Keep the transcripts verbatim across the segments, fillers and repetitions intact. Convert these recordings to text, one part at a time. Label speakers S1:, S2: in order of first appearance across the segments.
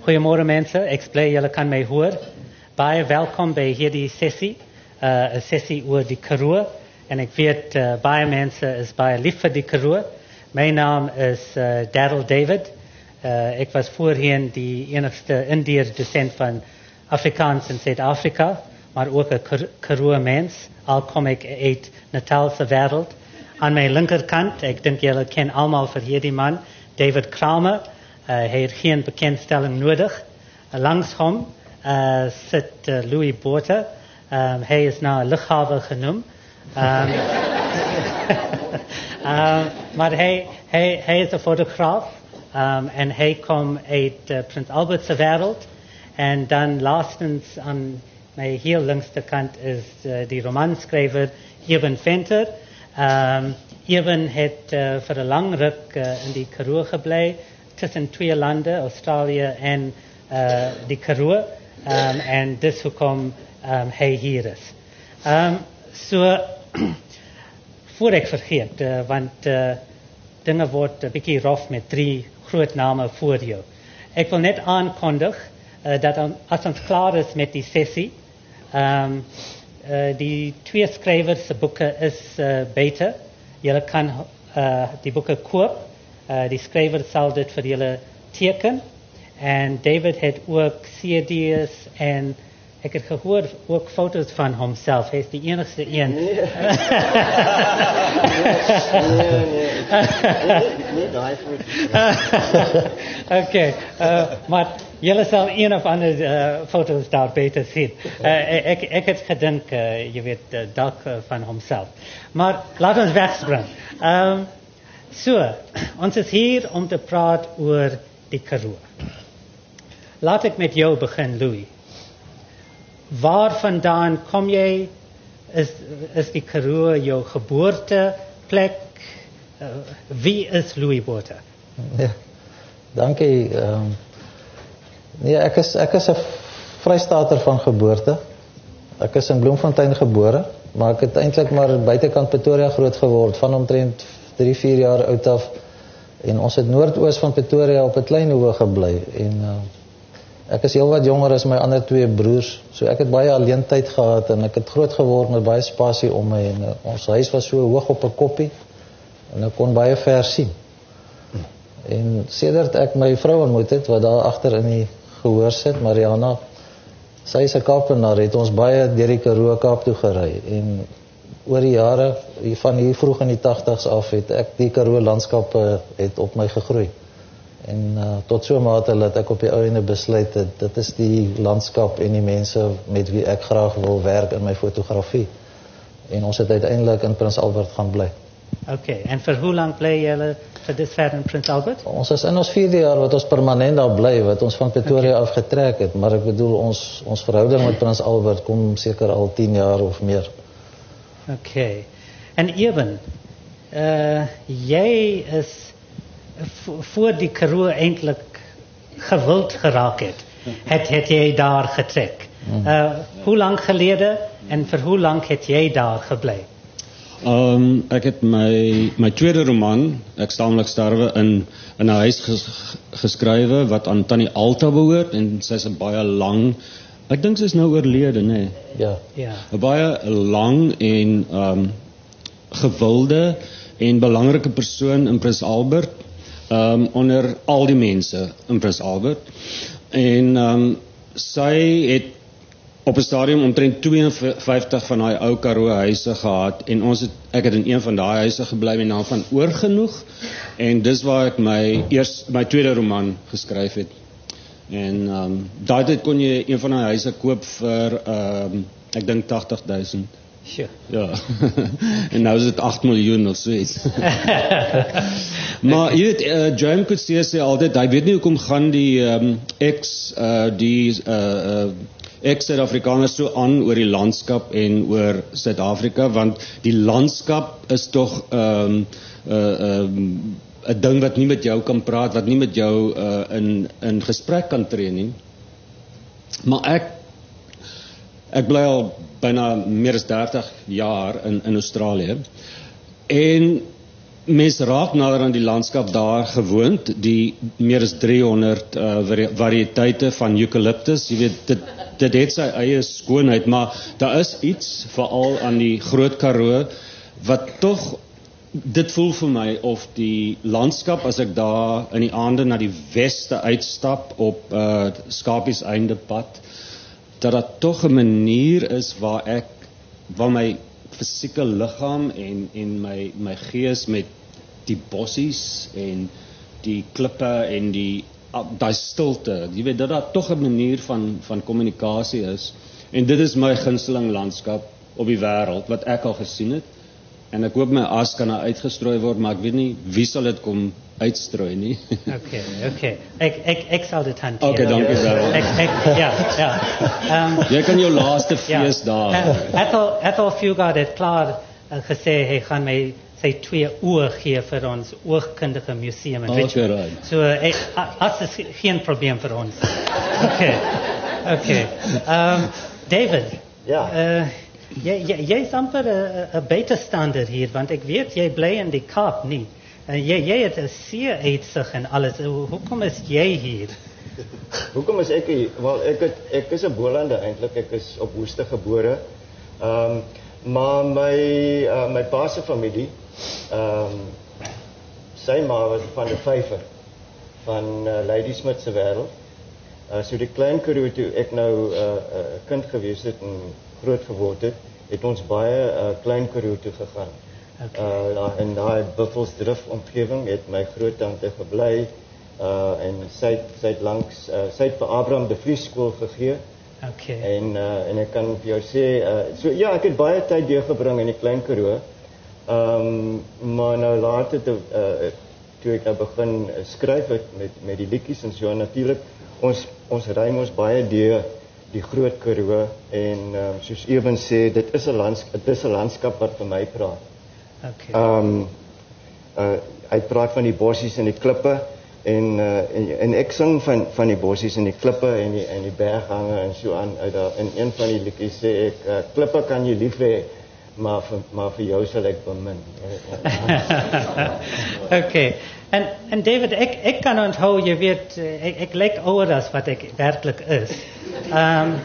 S1: Goeiemorgen mensen, ik is blij jullie kan mij horen. Baie welkom bij hierdie sessie, uh, een sessie oor die Karoo. En ik weet, uh, baie mensen is baie lief vir die Karoo. Mijn naam is uh, Daryl David. Uh, ik was voorheen die enigste Indiër docent van Afrikaans in Zuid-Afrika, maar ook een Karoo mens, al kom ik uit Natalse wereld. Aan mijn linkerkant, ik denk jullie kennen allemaal voor hierdie man, David Kramer. Uh, hij heeft geen bekendstelling nodig. Uh, langs hem uh, zit uh, Louis Botha. Um, hij is nou een luchthaven genoemd. Um, um, maar hij, hij, hij is een fotograaf um, en hij komt uit uh, Prins Albertse wereld. En dan laatstens aan mijn heel linkste kant is uh, die romanschrijver Eben Venter. Um, Eben heeft uh, voor een lang ruk uh, in die Karoo gebleven, tussen twee landen, Australië en uh, die Karoo. Um, en dus hoe kom um, hij hier is. Um, so, voor ik vergeet, uh, want uh, dingen wordt een beetje rof met drie groot namen voor jou. Ik wil net aankondigen uh, dat als ons klaar is met die sessie, um, uh, die twee schrijvers boeken is uh, beter. Jullie kan uh, die boeken koop. Uh, die schrijver zal dit voor jullie teken. En David heeft ook C D's en ik heb gehoord ook foto's van hemzelf. Hij is de enigste een.
S2: Nee. nee, nee. Nee, daai foto.
S1: Oké, uh, maar jullie zal een of andere uh, foto's daar beter zien. Uh, ik, ik heb gedink, uh, je weet, uh, dat uh, van hemzelf. Maar laten we wegspringen. Um, so, ons is hier om te praten over die Karoo. Laat ik met jou beginnen, Louis. Waar vandaan kom jij? Is, is die Karoo jouw geboorteplek? Uh, wie is Louis Botha?
S3: Ja, dankie. Um, nee, ek is ek is 'n Vrystater van geboorte. Ek is in Bloemfontein gebore, maar ek het eintlik maar buitekant Pretoria groot geword, van omtrent drie, vier jaar oud af. En ons het noordoos van Pretoria op 'n klein hoë gebly en uh, ek is heel wat jonger as my ander twee broers, so ek het baie alleentyd gehad en ek het groot geword met baie spasie om my en uh, ons huis was so hoog op 'n koppie en ek kon baie ver sien. En sedert ek my vrou ontmoet het, wat daar agter in die gehoor sit, Mariana, sy is 'n Kaapenaar, het ons baie deur die Karoo Kaap toe gery en oor die jare, van hier vroeg in die tagtigs af, het ek die Karoo landskap uh, het op my gegroei. En uh, tot so mate dat ek op die ou ende besluit het, dit is die landskap en die mense met wie ek graag wil werk in my fotografie. En ons het uiteindelik in Prins Albert gaan bly.
S1: Oké, okay, en voor hoe lang bly julle vir dit ver in Prins Albert?
S3: Ons is in ons vierde jaar wat ons permanent daar bly, wat ons van Pretoria okay. afgetrek het, maar ek bedoel ons, ons verhouding met Prins Albert kom seker al tien jaar of meer.
S1: Oké, okay. En Eben, uh, jy is voor die Karoo eindelijk gewild geraakt het, het, het jij daar getrek. Uh, hoe lang geleden en voor hoe lang het jij daar gebleven?
S4: Um, ek het my, my tweede roman, Ek staamlik sterwe, in, in 'n huis ges, geskrywe wat aan Tannie Alta behoort en sy is 'n baie lang, ek dink sy is nou oorlede, nee.
S3: Ja.
S1: Ja.
S4: 'n baie lang en um, gewilde en belangrike persoon in Prins Albert. Um, onder al die mense in Prins Albert. En um, sy het op 'n stadium omtrent twee en vyftig van daai ou Karoo huise gehad en ons het, ek het in een van daai huise gebly met naam van Oorgenoeg en dis waar ek my eers my tweede roman geskryf het. En um, daai tyd kon jy een van daai huise koop vir um, ek dink tagtig duisend.
S1: Sure.
S4: Ja, en nou is het acht miljoen of zoiets. Maar je weet, uh, Joan Coetzee sê altyd, hy weet nie hoekom gaan die um, ex, uh, die uh, uh, ex-Suid-Afrikaners so aan oor die landskap en oor Suid-Afrika, want die landskap is toch um, uh, um, 'n ding wat nie met jou kan praat, wat nie met jou uh, in, in gesprek kan tree nie. Maar ek Ek bly al byna meer as dertig jaar in, in Australië. En Mense raak nader aan die landskap daar gewoond, die meer as driehonderd uh, vari- variëteite van eucalyptus. Jy weet, dit, dit het sy eie skoonheid, maar daar is iets, veral aan die Groot Karoo, wat tog, dit voel vir my of die landskap, as ek daar in die aande na die weste uitstap op uh, Skapies Einde pad, dat dat tog 'n manier is waar ek, waar my fisieke liggaam en, en my, my gees met die bossies en die klippe en die daai stilte, jy weet dat daar tog 'n manier van van kommunikasie is, en dit is my gunsteling landskap op die wêreld wat ek al gesien het, en ek hoop my as kan daar uitgestrooi word, maar ek weet nie wie sal dit kom uitstrooi nie.
S1: Okay, okay. Ek ek ek sal dit hanteer.
S4: Okay, dankie wel.
S1: Ek ek ja, ja. Ehm
S4: Jy kan jou laaste fees
S1: ja.
S4: daar.
S1: Uh, Ethel Ethel Fugard het klaar uh, gesê hy gaan my sy twee oë gee vir ons oogkundige museum in
S4: Okay,
S1: Richmond.
S4: right.
S1: So ek as is geen probleem vir ons. Okay. Okay. Ehm David.
S2: Ja.
S1: Uh, jy jy jy's amper 'n 'n buitestander hier, want ek weet jy bly in die Kaap nie. En jy jy het 'n see uitsig en alles. Ho- Hoekom is jy hier?
S2: Hoekom is ek hier? Wel, ek het ek is 'n Bolande eintlik. Ek is op Woeste gebore. Ehm um, maar my uh, my pa se familie, ehm um, sy ma was van die Vyver van uh, Lady Smith se wêreld. Uh, so die Klein Karoo toe ek nou 'n uh, uh, kind gewees het en groot geword het, het ons baie uh, Klein Karoo toe gegaan.
S1: Okay.
S2: Uh, daar- in daai Buffelsdrif omgewing het my groottante gebly uh, en sy het, sy het langs uh, sy het vir Abraham de Vries skool gegee.
S1: Okay.
S2: En uh, en ek kan vir jou sê uh, so ja, ek het baie tyd deurgebring in die Klein Karoo. Ehm um, maar nou later toe uh, toe ek nou begin uh, skryf het met met die liedjies en so natuurlik ons ons ry mos baie deur die Groot Karoo en um, soos Ewen sê, dit is 'n landskap, dit is 'n landskap wat vir my praat.
S1: Okay.
S2: Ehm um, uh, hy praat van die bossies en die klippe en uh, en, en ek sing van van die bossies en die klippe en die en die berghange en so aan uit daar in een van die liedjies sê ek uh, klippe kan jy lief hê, maar vir maar vir jou sal ek bemin.
S1: Okay. En en David, ek ek kan onthou, jy weet, eh, ek ek lyk ouer as wat ek werklik is. Ehm um,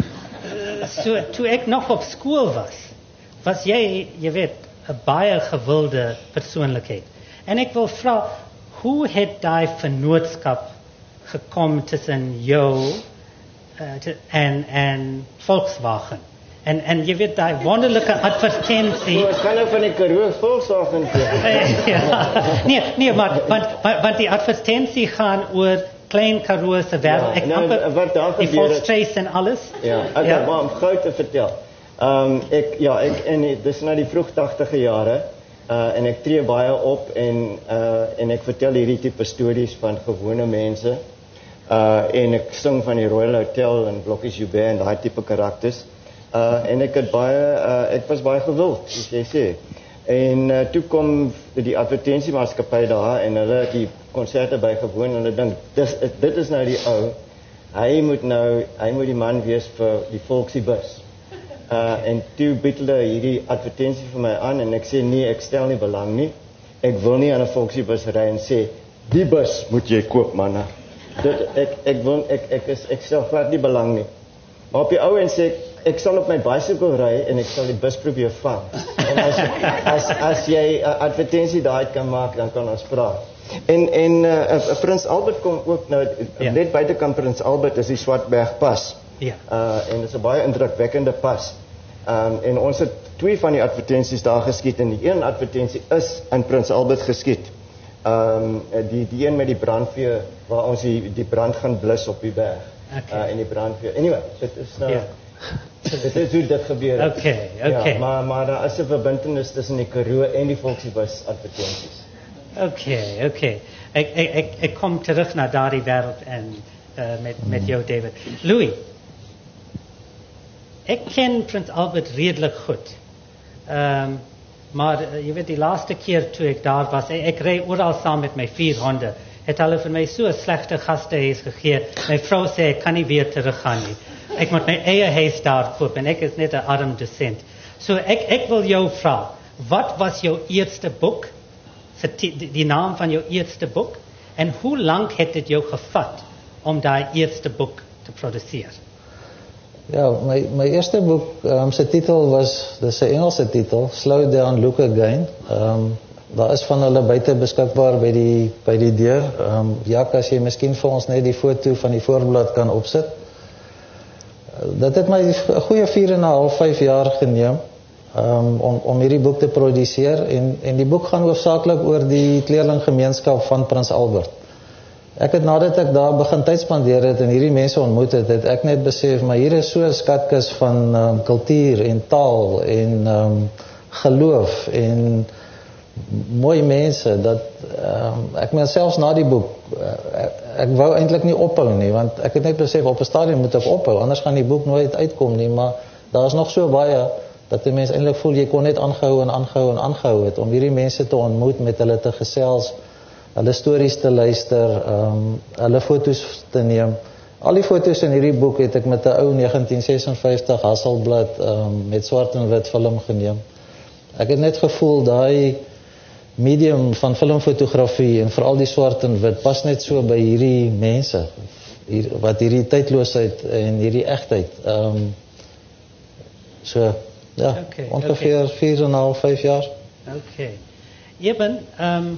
S1: so toe ek nog op skool was, was jy, jy weet, 'n baie gewilde persoonlikheid. En ek wil vra, hoe het daai vennootskap gekom tussen jou uh, te, en en Volkswagen? En en jy weet daai wonderlike advertensie.
S2: So, ons gaan nou van die Karoo Volkswagen toe.
S1: Ja. Nee, nee, maar want, want want die advertensie gaan oor Klein Karoo se wêreld.
S2: Ja,
S1: Ek
S2: nou,
S1: amper
S2: wat daar
S1: die
S2: gebeur het-
S1: Volksstraat en alles.
S2: Ja, ek
S1: Ja.
S2: ja. maar om gou te vertel. Ehm um, ek ja, ek in die, dis nou die vroeg tagtige jare uh en ek tree baie op en uh en ek vertel hierdie tipe stories van gewone mense. Uh en ek sing van die Royal Hotel en Blokkies Joubert en daai tipe karakters. Uh en ek het baie uh ek was baie gewild, soos jy sê. En uh, toe kom die advertensiemaatskappy daar en hulle het die konserte bygewoon en hulle dink dis dit is nou die ou. Hy moet nou hy moet die man wees vir die Volksiebus. Uh en toe bied hulle hierdie advertensie vir my aan en ek sê nee, ek stel nie belang nie. Ek wil nie aan 'n Volksiebus ry en sê die bus moet jy koop manne. Dit ek ek wil ek ek is ek stel glad nie belang nie. Maar op die ou en sê ek ek sal op my bicycle ry en ek sal die bus probeer vang. En as as as jy 'n advertensie daai kan maak, dan kan ons praat. En en uh, uh, Prins Albert kom ook nou
S1: Ja.
S2: net buitekant Prins Albert is die Swartberg pas.
S1: Ja.
S2: Uh en dit is 'n baie indrukwekkende pas. Um en ons het twee van die advertensies daar geskiet en die een advertensie is in Prins Albert geskiet. Um die die een met die brandweer waar ons die die brand gaan blus op die berg.
S1: Okay.
S2: Uh en die brandweer. Anyway, dit is nou
S1: Ja.
S2: dit is hoe dit gebeur het.
S1: Okay, okay.
S2: Ja, maar maar daar is 'n verbintenis tussen die Karoo en die Volksiebus advertensies.
S1: Okay, okay. Ek ek ek, ek kom terug na daardie wêreld en uh, met met jou David. Louis. Ek ken Prins Albert redelik goed. Ehm um, maar uh, jy weet die laaste keer toe ek daar was, ek, ek ry oral saam met my vier honde. Het hulle vir my so 'n slegte gastehuis gegee. My vrou sê ek kan nie weer teruggaan nie. Ek moet my eie huis daar koop en ek is net 'n arm dosent. So ek ek wil jou vra, wat was jou eerste boek se ti- die, die naam van jou eerste boek en hoe lank het dit jou gevat om daai eerste boek te produseer?
S3: Ja, my my eerste boek, um, se titel was, dis 'n Engelse titel, Slow Down, Look Again. Um, daar is van hulle buite beskikbaar by die by die deur. Um, Jak, as jy miskien vir ons net die foto van die voorblad kan opsit. Uh, dit het my 'n goeie vier en 'n half, vyf jaar geneem um, om om hierdie boek te produseer en en die boek gaan hoofsaaklik oor die kleerlinggemeenskap van Prins Albert. Ek het nadat ek daar begin tyd spandeer het en hierdie mense ontmoet het, het ek net besef, maar hier is so 'n skatkis van um, kultuur en taal en um, geloof en mooi mense dat um, ek meen selfs na die boek uh, ek, ek wou eintlik nie ophou nie, want ek het net besef op 'n stadium moet ek ophou, anders gaan die boek nooit uitkom nie, maar daar is nog so baie dat die mens eintlik voel jy kon net aangehou en aangehou en aangehou het om hierdie mense te ontmoet, met hulle te gesels, hulle stories te luister, um, hulle foto's te neem. Al die foto's in hierdie boek het ek met 'n ou negentien sesenvyftig Hasselblad um, met swart en wit film geneem. Ek het net gevoel daai medium van filmfotografie en veral die swart en wit pas net so by hierdie mense hier, wat hierdie tydloosheid en hierdie egtheid. Um, so ja,
S1: Okay,
S3: ongeveer
S1: okay.
S3: vier en 'n half, vyf jaar.
S1: Okay. Eben, um,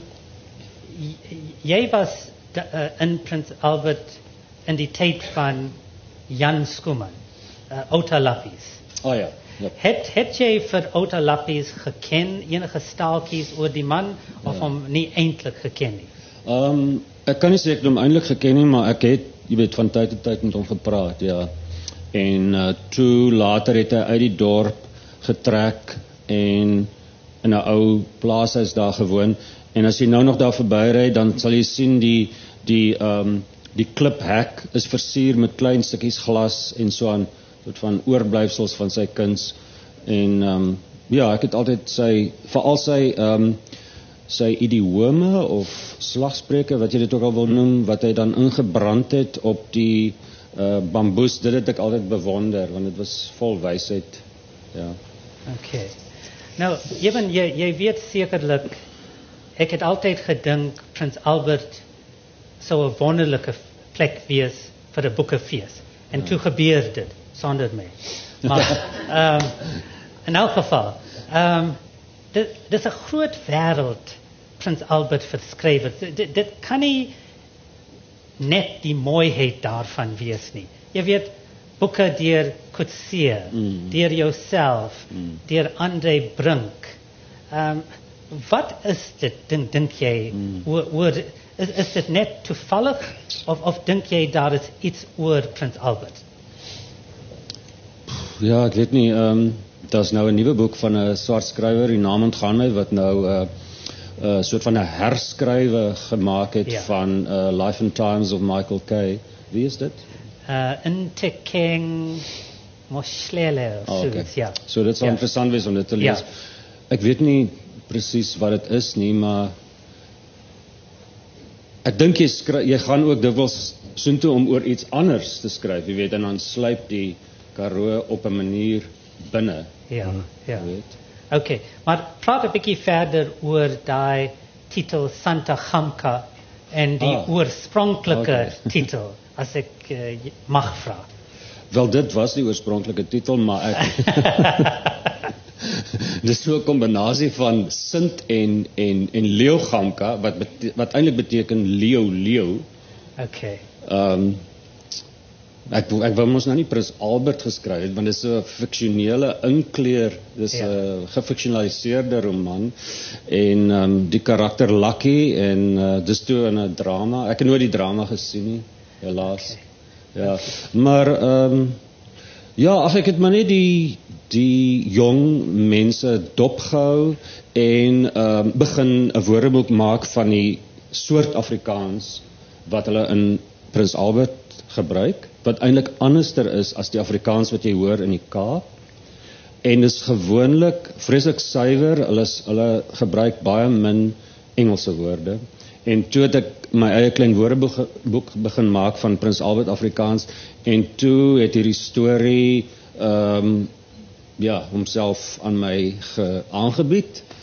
S1: jy was de, uh, in Prins Albert in die tyd van Jan Schoeman, uh, Outa Lappies.
S4: Oh ja. Ja.
S1: Het, het jy vir Outa Lappies geken, enige staaltjies oor die man, of
S4: Ja.
S1: hom nie eintlik geken nie?
S4: Um, ek kan nie sê ek het hom eintlik geken nie, maar ek het, jy weet, van tyd tot tyd met hom gepraat, ja. En uh, toe later het hy uit die dorp getrek en in 'n ou plaashuis daar gewoon. En as jy nou nog daar verbyry, dan sal jy sien die die um die kliphek is versier met klein stukkies glas en so aan, soort van oorblyfsels van sy kuns. En um ja, ek het altyd sy veral sy um sy idiome of slagspreuke, wat jy dit ook al wil noem, wat hy dan ingebrand het op die uh, bamboes, dit het ek altyd bewonder, want dit was vol wysheid. Ja.
S1: Okay. Nou, Eben, jy, jy weet sekerlik, ek het altyd gedink Prins Albert sou 'n wonderlike plek wees vir 'n boekefees. En ja. Toe gebeur dit sonder my. Maar um, in elk geval, um, dit, dit is 'n groot wêreld Prins Albert vir skrywers. Dit, dit kan nie net die mooiheid daarvan wees nie. Jy weet, boeke deur Coetzee, mm. deur jouself, mm. deur André Brink. Um, wat is dit, dink, dink jy, mm. oor, oor, is, is dit net toevallig, of, of dink jy daar is iets oor Prins Albert?
S4: Ja, ek weet nie, um, daar is nou 'n nuwe boek van 'n swart skrywer, die naam ontgaan my, wat nou 'n uh, uh, soort van 'n herskrywe gemaak het ja. van uh, Life and Times of Michael Kay. Wie is dit?
S1: Uh, Ntekeng Moshlele,
S4: Oh, okay.
S1: ja.
S4: So dit sal
S1: ja.
S4: interessant wees om dit te lees.
S1: Ja.
S4: Ek weet nie presies wat dit is nie, maar ek dink jy skry, jy gaan ook dikwels soontoe om oor iets anders te skryf, jy weet, en dan sluip die Karoo op 'n manier binne.
S1: Ja, ja.
S4: Weet.
S1: Okay, maar praat 'n bietjie verder oor daai titel Santa Gamka en die
S4: Ah,
S1: oorspronklike
S4: okay.
S1: titel, as ek uh, mag vra.
S4: Wel, dit was die oorspronklike titel, maar ek dis so 'n kombinasie van Sint en en en Leeugamka wat bete, wat eintlik beteken leeu leeu.
S1: Okay.
S4: Ehm um, ek ek wou mos nou nie Prins Albert geskryf het, want dit is so 'n fiksionele inkleer, dis 'n ja. gefiksionaliseerde roman en ehm um, die karakter Lucky en uh, dis toe in 'n drama. Ek het nooit die drama gesien nie, helaas. Okay. Ja, okay. Maar ehm um, ja, ag ek het maar net die die jong mense dopgehou en ehm um, begin 'n woordeboek maak van die soort Afrikaans wat hulle in Prins Albert gebruik, wat eintlik anderster is as die Afrikaans wat jy hoor in die Kaap. En dis gewoonlik vreeslik suiwer, hulle hulle gebruik baie min Engelse woorde. En toe het ek my eie klein woordeboek boek begin maak van Prins Albert Afrikaans en toe het hierdie storie ehm um, ja, homself aan my ge, aangebied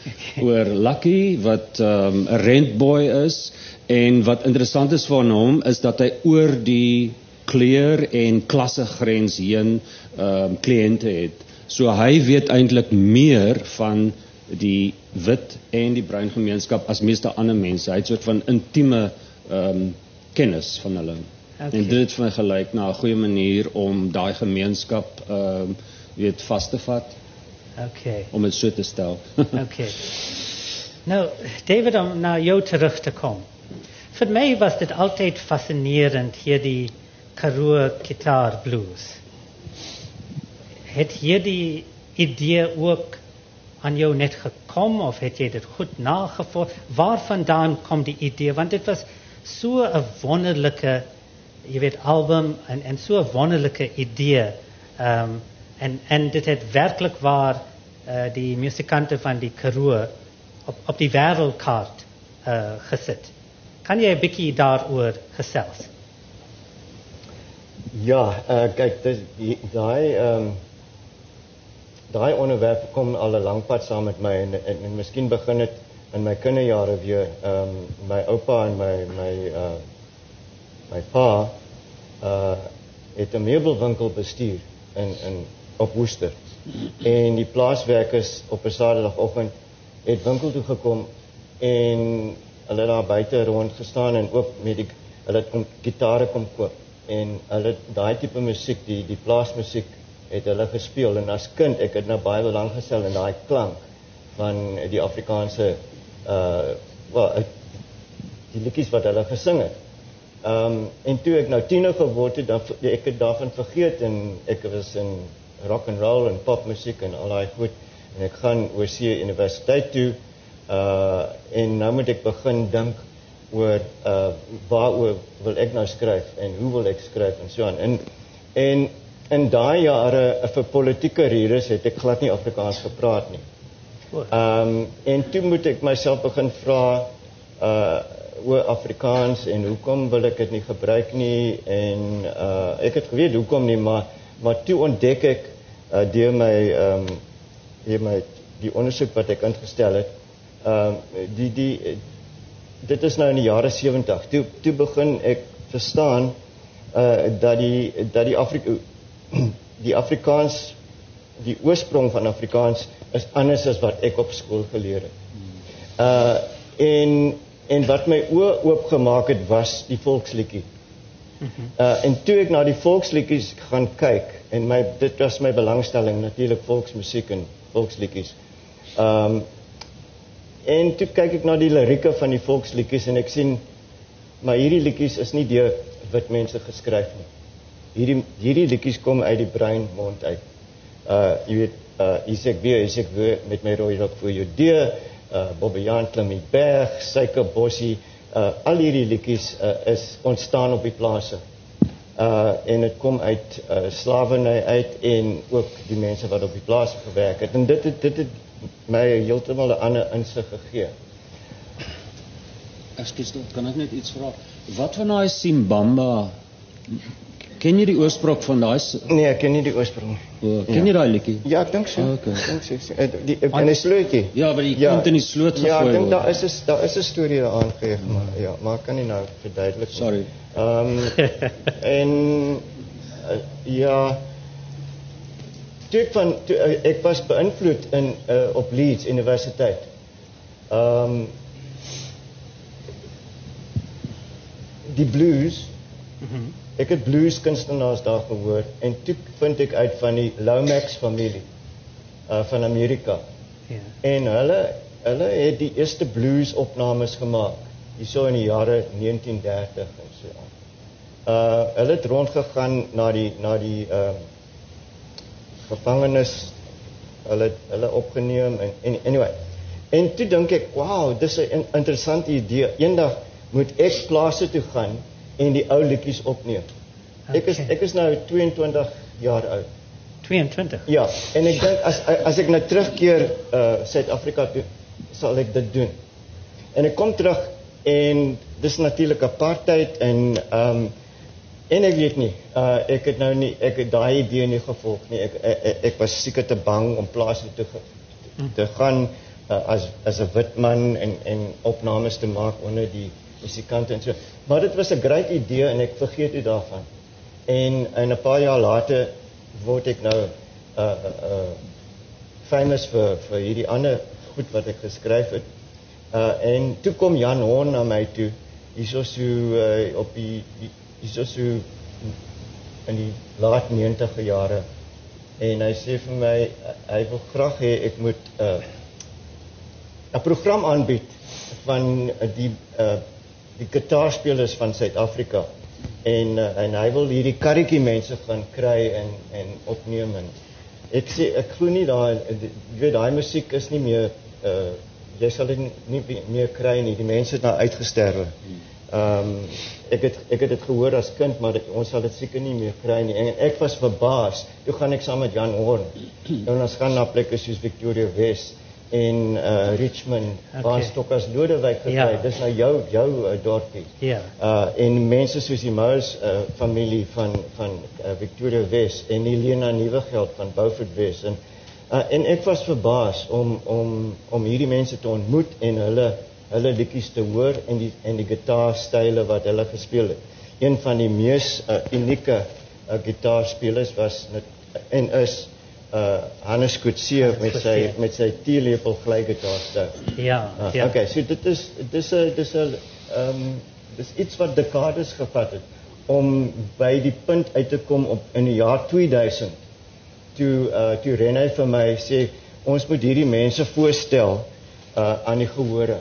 S4: oor Lucky wat um, 'n rentboy is en wat interessant is van hom is dat hy oor die kleur en klassegrens heen um, kliënte het. So hy weet eintlik meer van die wit en die bruin gemeenskap as meeste ander mense. Hy het 'n soort van intieme um, kennis van hulle.
S1: Okay.
S4: En dit het vir my gelyk na 'n goeie manier om daai gemeenskap um, weet vas te vat.
S1: Okay.
S4: Om het so te stel.
S1: Okay. Nou, David, om naar jou terug te komen. Voor mij was dit altijd fascinerend, hier die Karoo Guitar Blues. Het hier die idee ook aan jou net gekomen, of het jy dit goed nagevoerd? Waar vandaan komt die idee? Want dit was zo'n wonderlijke, je weet, album en, en zo'n wonderlijke idee. Um, en, en dit het werkelijk waar uh, die muzikanten van die Karoo op, op die wereldkaart uh, gezet. Kan jy 'n bietjie daaroor gesels?
S2: Ja, uh, kyk, dis die daai ehm um, daai onderwerp kom al 'n lang pad saam met my en en, en miskien begin dit in my kinderjare weer. Ehm um, my oupa en my my uh my pa uh het 'n meubelwinkel bestuur in in op Woester. En die plaaswerkers op 'n Saterdagoggend het winkel toe gekom en hulle daar buite rond gestaan en ook met die hulle het kom gitare kom koop en hulle daai tipe musiek, die die plaasmusiek het hulle gespeel en as kind ek het nou baie belang gestel in daai klank van die Afrikaanse uh wel die liedjies wat hulle gesing het. Um en toe ek nou tiener geword het, dan ek het daarvan vergeet en ek was in rock and roll en popmusiek en al daai goed en ek gaan oor see universiteit toe uh en nou moet ek begin dink oor uh waaroor wil ek nou skryf en hoe wil ek skryf en so aan. En en in daai jare vir politieke redes het ek glad nie Afrikaans gepraat nie. Um en toe moet ek myself begin vra uh oor Afrikaans en hoekom wil ek dit nie gebruik nie en uh ek het geweet hoekom nie, maar maar toe ontdek ek uh, deur my um deur my die ondersoek wat ek ingestel het, um die die dit is nou in die jare sewentig. Toe toe begin ek verstaan uh dat die dat die Afrika die Afrikaans die oorsprong van Afrikaans is anders as wat ek op skool geleer het. Uh en en wat my oë oopgemaak het was die volksliedjie. Uh en toe ek na die volksliedjies gaan kyk en my dit was my belangstelling natuurlik volksmusiek en volksliedjies. Um en toe kyk ek na die lirieke van die volksliedjies en ek sien maar hierdie liedjies is nie deur wit mense geskryf nie. Hierdie hierdie liedjies kom uit die bruin mond uit. Uh jy weet uh Isaac weer, Isaac weer met my rooi rok vir jou deur, uh Bobbejaan klim die berg, suikerbossie, uh al hierdie liedjies uh, is ontstaan op die plase. Uh en dit kom uit uh slawerny uit en ook die mense wat op die plase gewerk het. En dit het dit het my heeltemal 'n ander insig gegee.
S4: Ekskuus, kan ek net iets vra? Wat van daai Simbamba? Ken jy die oorsprong van daai?
S2: Nee, ek ken nie die oorsprong.
S4: Oh, ken ja. jy daai liedjie?
S2: Ja, ek dink so.
S4: Oh, okay.
S2: Ek dink so. Die in 'n slootjie.
S4: Ja, maar die ja, kind in die sloot gegooi.
S2: Ja, ek dink daar is 'n daar is 'n storie daaraan gegee, hmm. maar ja, maar kan nie nou verduidelik.
S4: Sorry.
S2: Ehm um, en uh, ja, toe ek van toe, uh, ek was beïnvloed in uh, op Leeds Universiteit. Ehm um, die blues. Mm-hmm. Ek het blues kunstenaars daar gehoor en toe vind ek uit van die Lomax familie uh, van Amerika.
S1: Ja.
S2: En hulle hulle het die eerste blues opnames gemaak hierso in die jare negentien dertig en so aan. Uh hulle het rondgegaan na die na die uh gevangenes. Hulle hulle opgeneem en, en anyway. En toe dink ek, wow, dis 'n interessante idee. Eendag moet ek plase toe gaan en die ou liedjies opneem. Okay. Ek is ek is nou tweeëntwintig jaar oud.
S1: tweeëntwintig?
S2: Ja, en ek dink as as ek nou terugkeer uh Suid-Afrika toe, sal ek dit doen. En ek kom terug en dis natuurlik apartheid en ehm um, en ek weet nie, uh ek het nou nie ek het daai idee nie gevolg nie. Ek ek, ek was seker te bang om plase toe te, te gaan uh, as as 'n wit man en en opnames te maak onder die musikante en so. Maar dit was 'n great idee en ek vergeet nie daarvan. En en 'n paar jaar later word ek nou uh uh famous vir vir hierdie ander goed wat ek geskryf het. Uh en toe kom Jan Horn na my toe. Hierso so uh, op die hierso so in die laat negentiger jare. En hy sê vir my hy wil graag hê ek moet 'n uh, 'n program aanbied van die uh die gitaarspelers van Suid-Afrika. En uh, en hy wil hierdie karretjie mense gaan kry en en opneem en ek sê ek glo nie daai jy weet daai musiek is nie meer uh jy sal dit nie meer kry nie. Die mense het nou uitgesterwe. Ehm um, ek het ek het dit gehoor as kind, maar dit, ons sal dit seker nie meer kry nie. En ek was verbaas. Toe gaan ek saam met Jan Horn. En ons gaan na plekke soos Victoria West en uh Richmond,
S1: Okay.
S2: waar Stokkers Lodewyk gekry.
S1: Ja.
S2: Dis nou jou jou uh, dorpie.
S1: Ja.
S2: Uh en mense soos die Mous uh, familie van van uh, Victoria West en Helena Nuwegeld van Beaufort West en uh, en ek was verbaas om om om hierdie mense te ontmoet en hulle hulle liedjies te hoor en die en die gitaarstyle wat hulle gespeel het. Een van die mees uh, unieke uh, gitaarspelers was net, en is uh Hannes Coetzee met sy met sy teelepel glygitaarstyl.
S1: Ja,
S2: Uh,
S1: ja.
S2: Okay, so dit is dis 'n dis 'n ehm dis iets wat dekades gevat het om by die punt uit te kom op in die jaar tweeduisend. Toe uh toe ren hy vir my sê ons moet hierdie mense voorstel uh aan die gehore.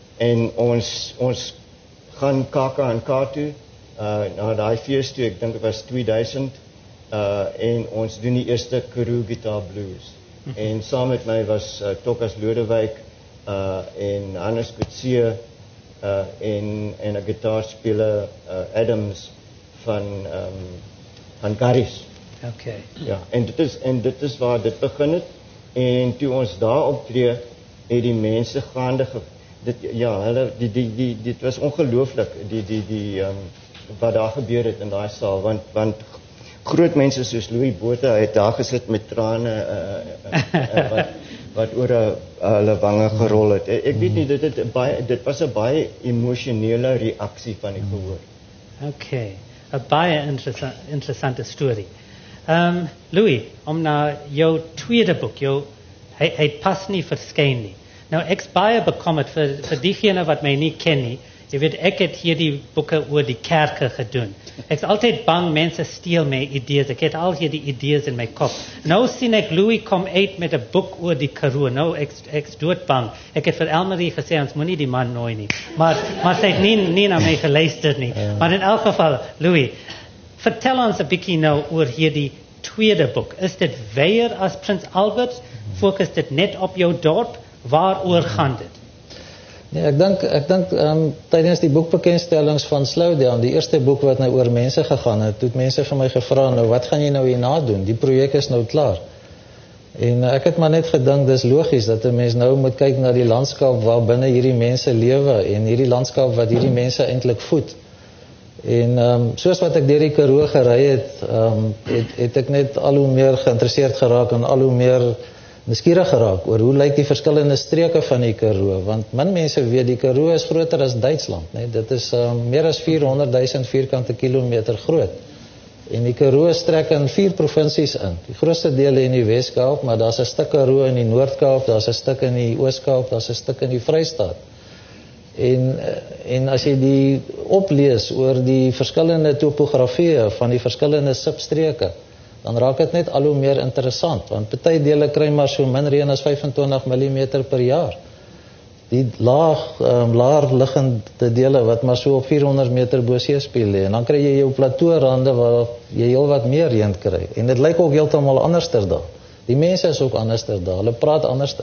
S2: En ons ons gaan K K N K toe uh na daai fees toe, ek dink dit was tweeduisend. Uh en ons doen die eerste Karoo Guitar Blues. Mm-hmm. En saam met my was uh, Tokkas Lodewyk uh en Hannes Coetzee uh en en 'n gitaarspeler uh, Adams van ehm um, van Garris.
S1: Okay.
S2: Ja, en dit is en dit is waar dit begin het en toe ons daar optree het die mense gaande ge, dit ja, hulle die die die dit was ongelooflik die die die ehm um, wat daar gebeur het in daai saal want want groot mense soos Louis Botha het daar gesit met trane uh, uh, uh, wat wat oor uh, hulle wange gerol het. Ek weet nie dit het baie dit was 'n baie emosionele reaksie van die gehoor.
S1: Okay. 'n Baie interessant interessante storie. Ehm um, Louis, om na jou tweede boek, jou hy hy pas nie verskyn nie. Nou ek's baie bekommerd vir vir diegene wat my nie ken nie. Jy weet ek het hierdie boeke oor die kerke gedoen. Ek's altyd bang mense steel my idees. Ek het al hierdie idees in my kop. Nou sien ek Louis kom uit met 'n boek oor die Karoo. Nou ek's ek's doodbang. Ek het vir Elmarie gesê ons moenie die man nooi nie. Maar maar sy het nie nie na my geluister nie.
S3: Ja.
S1: Maar in elk geval, Louis, vertel ons 'n bietjie nou oor hierdie tweede boek. Is dit weer as Prins Albert? Fokus dit net op jou dorp? Waaroor gaan dit?
S3: Nee, ek dink ek dink um, tydens die boekbekendstellings van Slowdown, die eerste boek wat nou oor mense gegaan het, het mense vir my gevra nou wat gaan jy nou hierna doen? Die projek is nou klaar. En uh, ek het maar net gedink dis logies dat 'n mens nou moet kyk na die landskap waar binne hierdie mense lewe en hierdie landskap wat hierdie mense eintlik voed. En um, soos wat ek deur die Karoo gery het, um, het, het ek net al hoe meer geïnteresseerd geraak en al hoe meer nuuskierig geraak oor hoe lyk die verskillende streke van die Karoo, want min mense weet die Karoo is groter as Duitsland, né? Dit is um, meer as vierhonderd duisend vierkante kilometer groot. En die Karoo strek in vier provinsies in. Die grootste dele in die Wes-Kaap, maar daar's 'n stuk Karoo in die Noord-Kaap, daar's 'n stuk in die Oos-Kaap, daar's 'n stuk in die Vrystaat. En en as jy die oplees oor die verskillende topografieë van die verskillende substreke, dan raak dit net al hoe meer interessant, want party dele kry maar so min reën as vyfentwintig millimeter per jaar. Die laag, um, laer liggende dele wat maar so op vierhonderd meter bo seespieël lê, en dan kry jy jou plateaurande waar jy heel wat meer reën kry. En dit lyk ook heeltemal anderster daar. Die mense is ook anderster daar. Hulle praat anderster.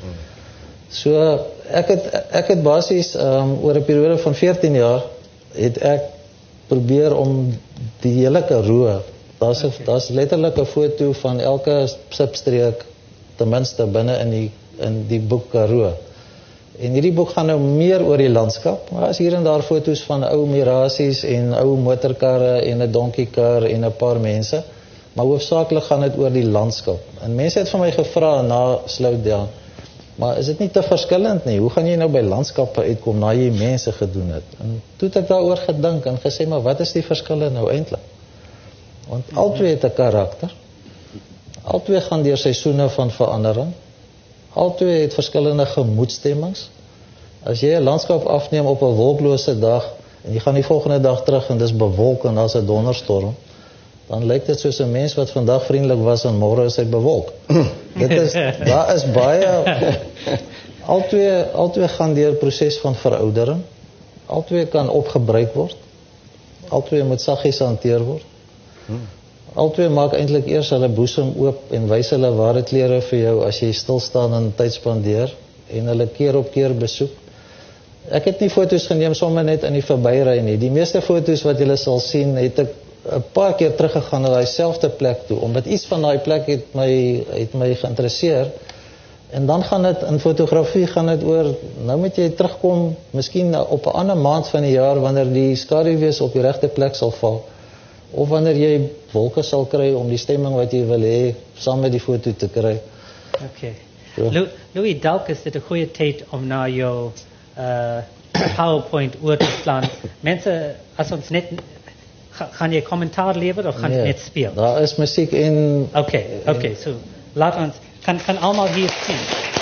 S3: So ek het ek het basies um, oor 'n periode van veertien jaar het ek probeer om die hele Karoo, daar's 'n daar's letterlik 'n foto van elke substreek ten minste binne in die in die boek Karoo. En hierdie boek gaan nou meer oor die landskap, maar as hier en daar foto's van ou mirasies en ou motorkarre en 'n donkiekar en 'n paar mense, maar hoofsaaklik gaan dit oor die landskap. En mense het van my gevra na Slowdown, Maar is dit nie te verskillend nie? Hoe gaan jy nou by landskappe uitkom na jy mense gedoen het? En toe het ek daaroor gedink en gesê, maar wat is die verskille nou eintlik? Want albei het 'n karakter. Albei gaan deur seisoene van verandering. Albei het verskillende gemoedstemmings. As jy 'n landskap afneem op 'n wolklose dag en jy gaan die volgende dag terug en dis bewolk en daar's 'n donderstorm, dan lyk dit soos 'n mens wat vandag vriendelik was en môre is hy bewolk. Dit is daar is baie albei albei gaan deur 'n proses van veroudering. Albei kan opgebruik word. Albei moet saggies hanteer word. Albei maak eintlik eers hulle boesem oop en wys hulle ware klere vir jou as jy stil staan en tyd spandeer en hulle keer op keer besoek. Ek het nie foto's geneem sommer net in die verbyry nie. Die meeste foto's wat julle sal sien, het ek 'n paar keer teruggegaan na daai selfde plek toe, omdat iets van daai plek het my het my geïnteresseer. En dan gaan dit in fotografie gaan dit oor, nou moet jy terugkom, miskien op 'n ander maand van die jaar wanneer die skaduwees op die regte plek sal val, of wanneer jy wolke sal kry om die stemming wat jy wil hê saam met die foto te kry.
S1: Okay.
S3: Ja.
S1: Lou- Louis, dalk is dit 'n goeie tyd om na jou uh, PowerPoint oor te slaan. Mense, as ons net ga- gaan jy kommentaar lewer of gaan jy
S3: Nee,
S1: net speel?
S3: daar is musiek en
S1: Okay, okay, so laat ons kan kan almal hier sien.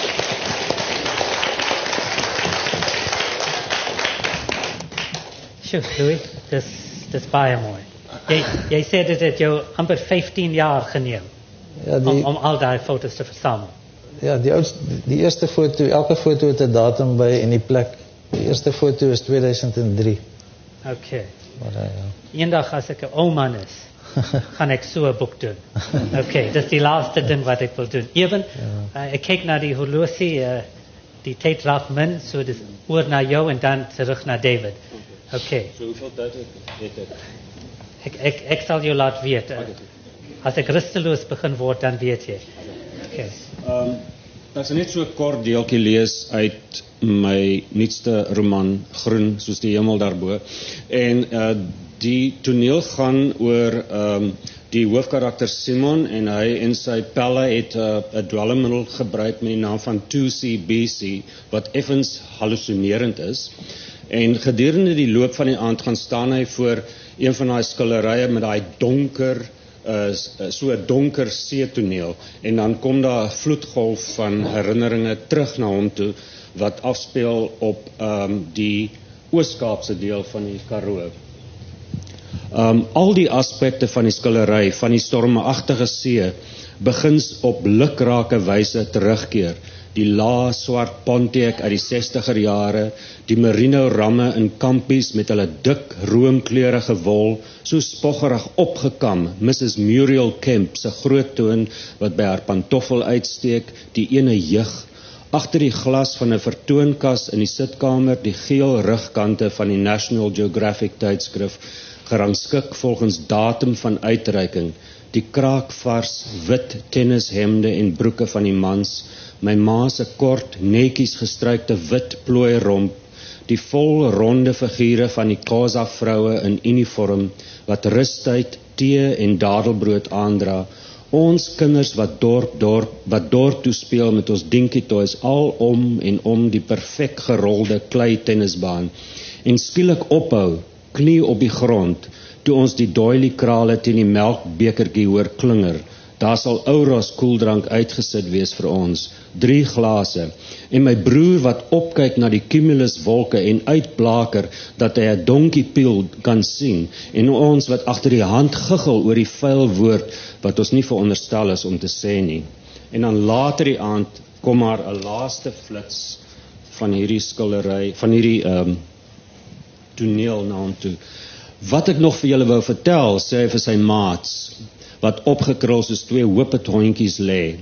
S1: Sjoe, Louis, dis dis baie mooi. Jy jy sê dit het jou amper vyftien jaar geneem
S3: ja,
S1: om
S3: die,
S1: om al daai foto's te versamel.
S3: ja, die oudste, die eerste foto, elke foto het 'n datum by en die plek. Die eerste foto is twee duisend drie.
S1: Okay.
S3: Maar uh, ja.
S1: Eendag as ek 'n ou man is, gaan ek so 'n boek doen. Okay, dis die laaste ding wat ek wil doen. Eben, uh, ek kyk na die horlosie, uh, die tyd raak min, so dis oor na jou en dan terug na David. Okay.
S4: So hoeveel tyd het ek?
S1: Ek ek ek sal jou laat weet. Uh, as ek rusteloos begin word, dan weet jy. Okay.
S4: Ehm um, ek sal net so 'n kort deeltjie lees uit my nuutste roman Groen soos die hemel daarbo. En uh die toneel gaan oor ehm um, die hoofkarakter Simon en hy en sy pelle het 'n uh, 'n dwelmmiddel gebruik met die naam van two C B C wat effens hallusinerend is. En gedurende die loop van die aand gaan staan hy voor een van daai skilderye met daai donker uh, so 'n donker seetoneel en dan kom daar 'n vloedgolf van herinneringe terug na hom toe wat afspeel op um, die Oos-Kaapse deel van die Karoo. Um, al die aspekte van die skildery van die stormagtige see begins op lukrake wyse terugkeer. Die lae swart Pontiac uit die sestiger jare, die merino ramme in kampies met hulle dik roomkleurige wol, so spoggerig opgekam, Missus Muriel Kemp se groot toon wat by haar pantoffel uitsteek, die ene jeug, agter die glas van 'n vertoonkas in die sitkamer, die geel rugkante van die National Geographic tydskrif, gerangskik volgens datum van uitreiking, die kraakvars wit tennishemde en broeke van die mans, my ma se kort, netjies gestrykte wit plooiromp, die vol ronde figure van die Xhosa vroue in uniform wat rustyd, tee en dadelbrood aandra, ons kinders wat dorp dorp wat dorp toe speel met ons dinkie toys al om en om die perfek gerolde klei tennisbaan en skielik ophou, knie op die grond, toe ons die doily krale teen die melkbekertjie hoor klinger. Daar sal Ouros koeldrank uitgesit wees vir ons, drie glase, en my broer wat opkyk na die cumulus wolke en uitblaker, dat hy 'n donkie piel kan sien, en ons wat agter die hand giggel oor die vuil woord, wat ons nie veronderstel is om te sê nie. En dan later die aand, kom maar 'n laaste flits van hierdie skildery, van hierdie um, toneel na hom toe. Wat ek nog vir julle wou vertel, sê hy vir sy maats, wat opgekrul soos twee whippet hondjies lê.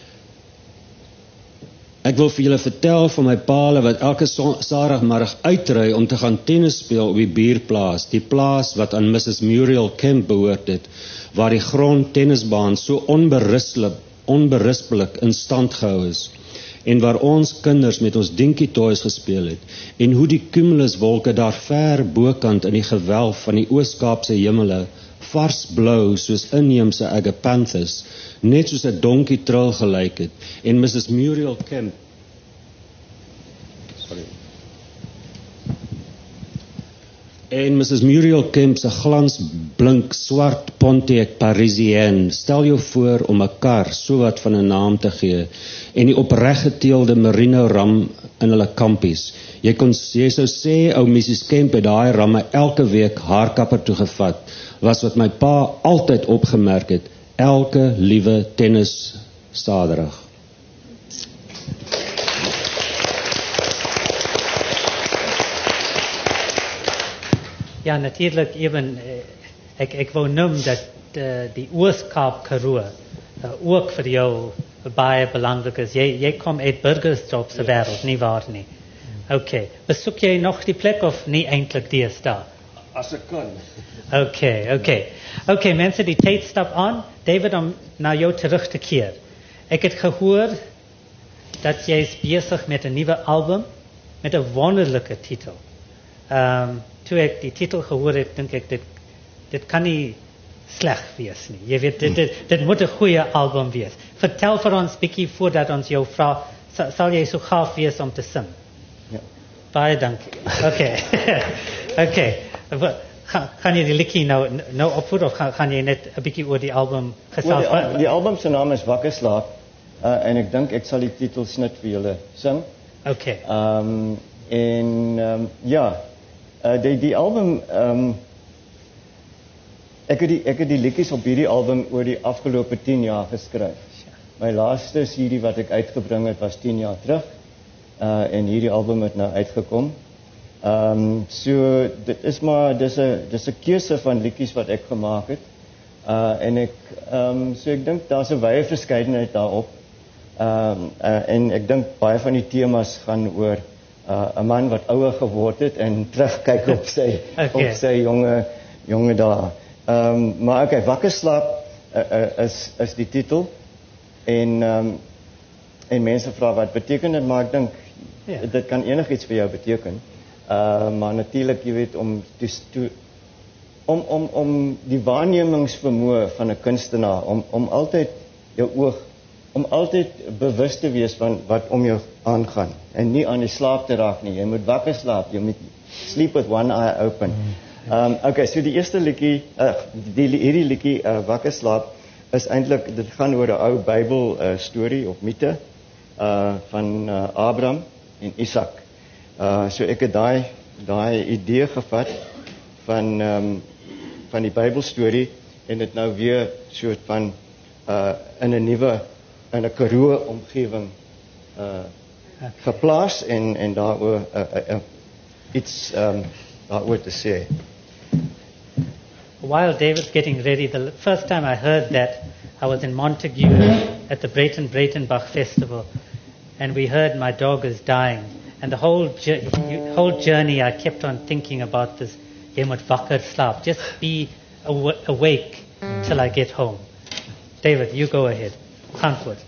S4: Ek wil vir julle vertel van my paale wat elke Saterdagmiddag uitry om te gaan tennis speel op die buurplaas, die plaas wat aan Missus Muriel Kemp behoort het, waar die grond tennisbaan so onberispelik, onberispelik in stand gehou is, en waar ons kinders met ons dinkie toys gespeel het, en hoe die cumuluswolke daar ver bokant in die gewelf van die Oos-Kaapse hemele vars blou soos inheemse agapanthus, net soos 'n donkie tril gelyk het, en Missus Muriel Kemp En Missus Muriel Kemp se glansblink swart Pontiac Parisienne. Stel jou voor om 'n kar so wat van 'n naam te gee en die opreggeteelde merino ram in hulle kampies. Jy kon jy sou sê ou Missus Kemp het daai ramme elke week haar kapper toe gevat. Was wat my pa altyd opgemerk het, elke liewe tennis Saterdag.
S1: Ja, natuurlijk even, ik, ik wou noemen dat uh, die Oos-Kaap Karoo uh, ook voor jou baie belangrijk is. Jij, jij komt uit Burgersdorpse wereld, niet waar nie? Oké, okay. Bezoek jij nog die plek of niet eindelijk die is daar?
S2: As ek kan.
S1: Oké, okay, oké. Okay. Oké, okay, mensen, die tijd stap aan. David, om naar jou terug te keren. Ik heb gehoord dat jij is bezig met een nieuwe album met een wonderlijke titel. Um, toen ik die titel gehoord heb, denk ik, dit, dit kan niet slecht wees nie. Je weet, dit, dit, dit moet een goede album wees. Vertel voor ons, Bikkie, voordat ons jou vraagt, zal, zal jij zo gaaf wees om te zingen?
S2: Ja.
S1: Baie dankie. Oké. Oké. Gaan, gaan je die likkie nou, nou opvoeren of gaan, gaan je net een beetje over die album gesels?
S2: Die, die album zijn naam is Wakker Slaap. Uh, en ik denk ik zal die titels net voor jullie zingen.
S1: Oké.
S2: Okay. Um, en um, ja, uh, die, die album, um, ik heb die, ek het die liedjes op hierdie album oor die afgelopen tien jaar geschreven. Mijn laatste serie wat ik uitgebring het was tien jaar terug. Uh, en hierdie album het nou uitgekomen. Um, so, dit is maar, dit is een, dit is een keuse van liedjes wat ik gemaakt heb. Uh, en ik, um, so ik denk, daar is een wye verscheidenheid daarop. Um, uh, en ik denk, baie van die thema's gaan oor uh, een man wat ouder geword het en terugkijken op zijn okay. op sy jonge, jonge dagen. Um, maar oké, okay, Wakker Slaap uh, uh, is, is die titel. En, um, en mensen vragen wat betekent het, maar ik denk, ja. dit kan enig iets voor jou betekenen. Uh, maar natuurlijk, je weet, om, dus to, om, om, om die waarnemingsvermoë van een kunstenaar, om, om altijd je oog, om altijd bewust te wees van wat om je aangaan. En niet aan die slaap te raak nie. Je moet wakker slaap, je moet sleep with one eye open. Um, Oké, okay, so die eerste liedjie, uh, die hierdie liedjie, uh, Wakker Slaap, is eintlik, dit gaan oor 'n ou Bybel uh, storie of mite uh, van uh, Abraham en Isak. Uh, so ek het daai daai idee gevat van um, van die Bybelstorie en dit nou weer soort van uh, in 'n nuwe in 'n Karoo omgewing uh, geplaas en en daaroor uh, uh, uh, iets um, daaroor te sê.
S1: While David's getting ready, the first time I heard that, I was in Montague at the Brayton Braytonbach Festival, and we heard My Dog Is Dying. And the whole whole journey, I kept on thinking about this. Jy moet wakker slaap. Just be aw awake till I get home. David, you go ahead. Antwoord.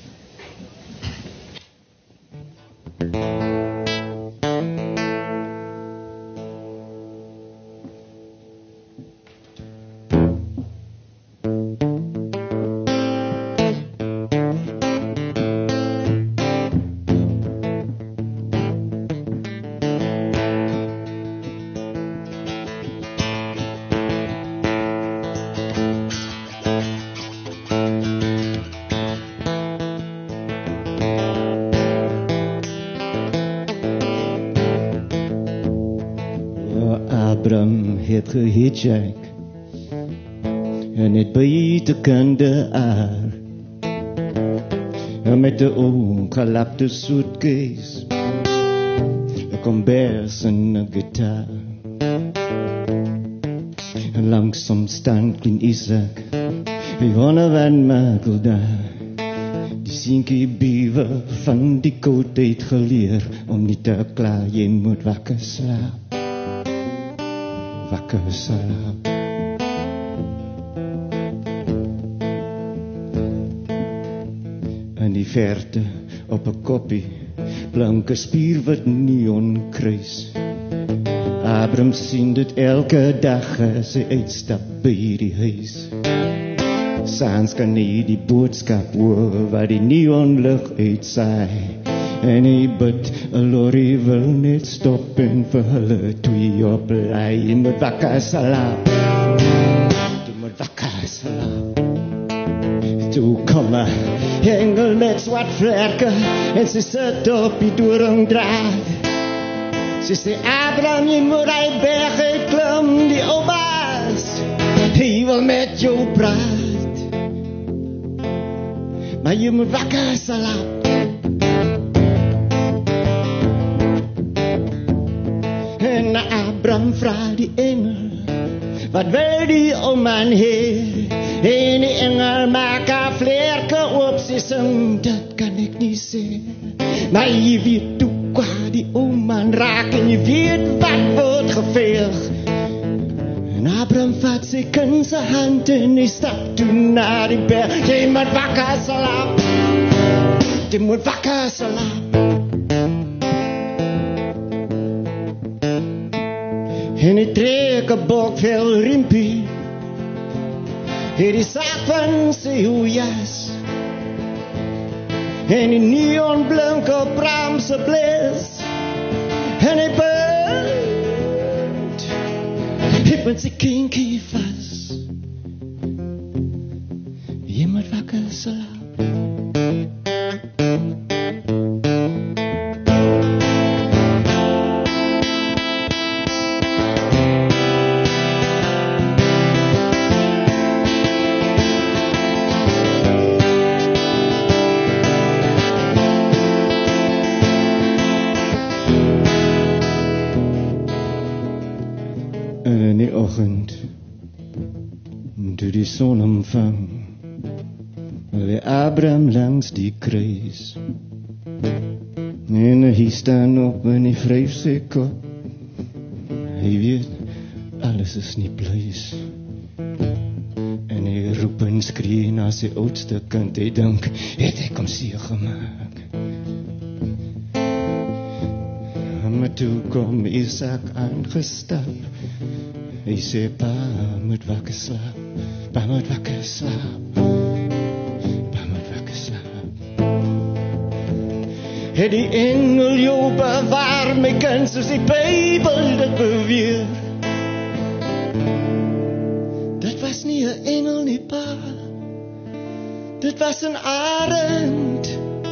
S2: Gehitchhike en het buitekante aar met de ongelapte suitcase, een kombers en een gitaar. En langzaam staan klein Isaac, die honne van Michael daar. Die sinkie biewe van die koud het geleer om niet te klaar, jy moet wakker slaap. Wakker slaap. In die verte op 'n koppie, blanke spierwit neonkruis. Abraham sien dit elke dag as hy uitstap by die huis. Saans kan nie die boodskap hoor wat die neonlig uitsaai. En hy bid, 'n lorry wil net stop en vir hulle twee op lei. Jy moet wakker slaap. Jy moet wakker slaap. Toe kom 'n engel met swart vlerke en sy sit op die doringdraad. Sy sê, Abraham, jy moet hy berg klim, die oubaas, hy wil met jou praat. Maar jy moet wakker slaap. En Abraham vraag die engel, wat wil die ou man hê? En die engel maak haar vlerke op, sy sing, dat kan ek nie sê. Maar jy weet hoe kwaad die ou man raak, en jy weet wat word geveeg. En Abraham vat sy kind sy hand, en hy stap toe na die berg. Jy moet wakker slaap. Jy moet wakker slaap. En hy trek 'n bokvel riempie, het die sak van sy hoejas, en die neonblinke Bramse bles, en hy bind, hy bind sy kinkie vas. Jy moet wakker slaap. Toe die son omvang, lê Abraham langs die kruis. En hy staan op en hy vryf sy kop. Hy weet, alles is nie pluis. En hy roep en skree na sy oudste kind. Hy dink, het ek hom seer gemaak. Maar toe kom Isak aangestap. Hy sê, pa moet wakker slaap, pa moet wakker slaap, pa moet wakker slaap. Het die engel jou bewaar, my kind, soos die Bybel dit beweer. Dit was nie 'n engel nie, pa, dit was 'n arend.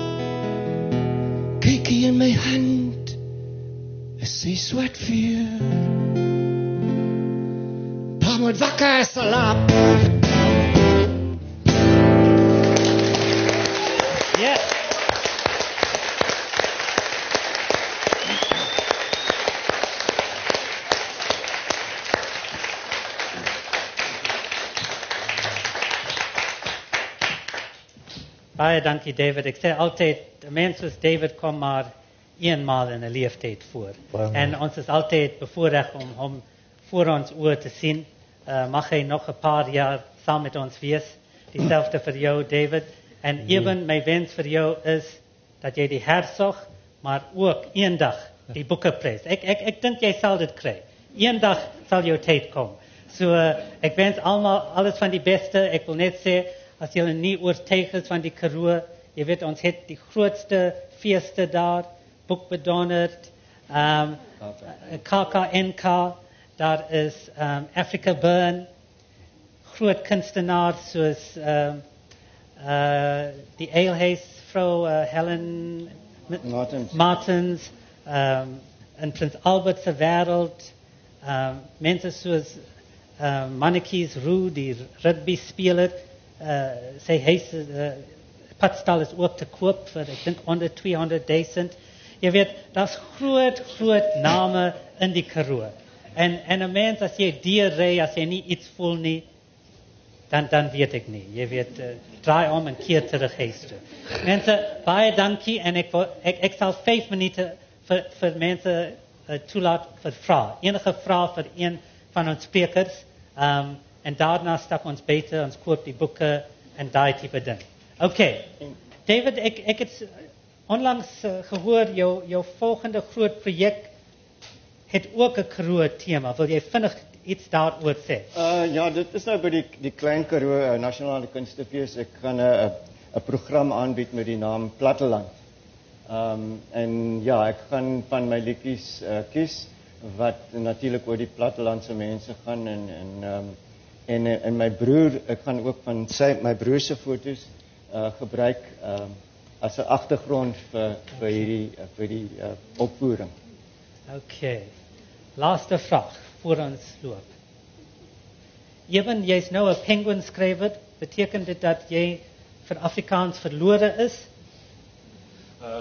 S2: Kyk hier in my hand, is sy swart veer. Moet wakker slaap.
S1: Ja. Baie dankie, David. Ik zeg altijd, mensen als David komen maar eenmaal in een leeftijd voor.
S3: Wow.
S1: En ons is altijd bevoorrecht om hem voor ons oor te zien. Uh, mag hij nog een paar jaar samen met ons wees. Diezelfde voor jou, David. En mm. even mijn wens voor jou is dat jij die herzog, maar ook één dag die boekenprijs. Ik, ik, ik denk jij zal dit krijgen. Eén dag zal jouw tijd komen. So, uh, ik wens allemaal alles van die beste. Ik wil net zeggen, als jullie niet oortuigd is van die Karoo, je weet, ons heeft die grootste feesten daar, boekbedonderd, um, K K N K, daar is um, Africa Burn, groot kunstenaars zoals um, uh, die alehuisvrouw uh, Helen
S2: Martens,
S1: Martens um, in Prins Albertse wereld, um, mensen zoals uh, Mannetjies Roe, die rugby speler, uh, sy huis, uh, padstal is ook te koop voor, ik denk, onder tweehonderdduizend. Je weet, dat is groot, groot namen in die Karoo. En, en een mens, als je dier rijdt, als je niet iets voelt, nie, dan, dan weet ik niet. Je weet, uh, draai om en keer terug huis toe. Mensen, baie dankie. En ik, ik, ik zal vijf minuten voor, voor mensen uh, toelaten voor vragen. Enige vraag voor een van ons sprekers. Um, en daarna stap ons beter, ons koop die boeken en die type ding. Oké. Okay. David, ik, ik heb onlangs uh, gehoord, jou, jou volgende groot project het ook een Karoo thema. Wil jy vinnig iets daaroor sê?
S2: Uh, ja, dit is nou by die, die Klein Karoo uh, Nasionale Kunstefees. Ek gaan 'n uh, 'n program aanbied met die naam Platteland. Um, en ja, ek gaan van my liedjies uh, kies wat natuurlik oor die plattelandse mense gaan en en um, en en my broer, ek gaan ook van sy my broer se foto's uh, gebruik um, as 'n agtergrond vir vir hierdie vir die uh, opvoering.
S1: Okay. Laaste vraag voor ons loop. Ewen, jy's nou 'n penguin skrywer, beteken dit dat jy vir Afrikaans verlore is?
S4: Uh,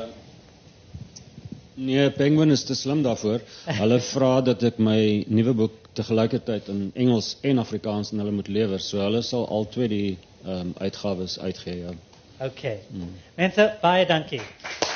S4: nee, Penguin is te slim daarvoor. Hulle vra dat ek my nuwe boek tegelijkertijd in Engels en Afrikaans aan hulle moet lewer. So hulle sal al twee die um, uitgawes uitgee. Ja.
S1: Okay. Mm. Mense, baie dankie.